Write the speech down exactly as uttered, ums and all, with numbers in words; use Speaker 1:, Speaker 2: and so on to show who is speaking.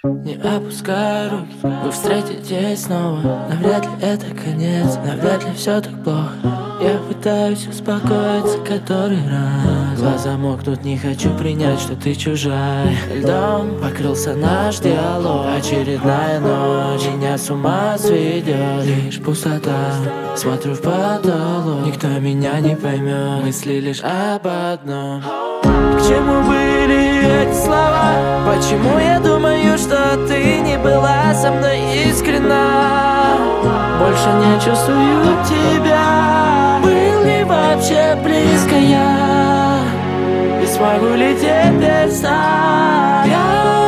Speaker 1: Не опускай руки, вы встретитесь снова. Навряд ли это конец, навряд ли все так плохо. Я пытаюсь успокоиться который раз. Глаза мокнут, не хочу принять, что ты чужая. Льдом покрылся наш диалог. Очередная ночь, меня с ума сведет. Лишь пустота, смотрю в потолок. Никто меня не поймет, мысли лишь об одном. К чему были эти слова? Почему я думаю, что ты не была со мной искренна? Больше не чувствую тебя. Был ли вообще близко я? И смогу ли теперь стать? Я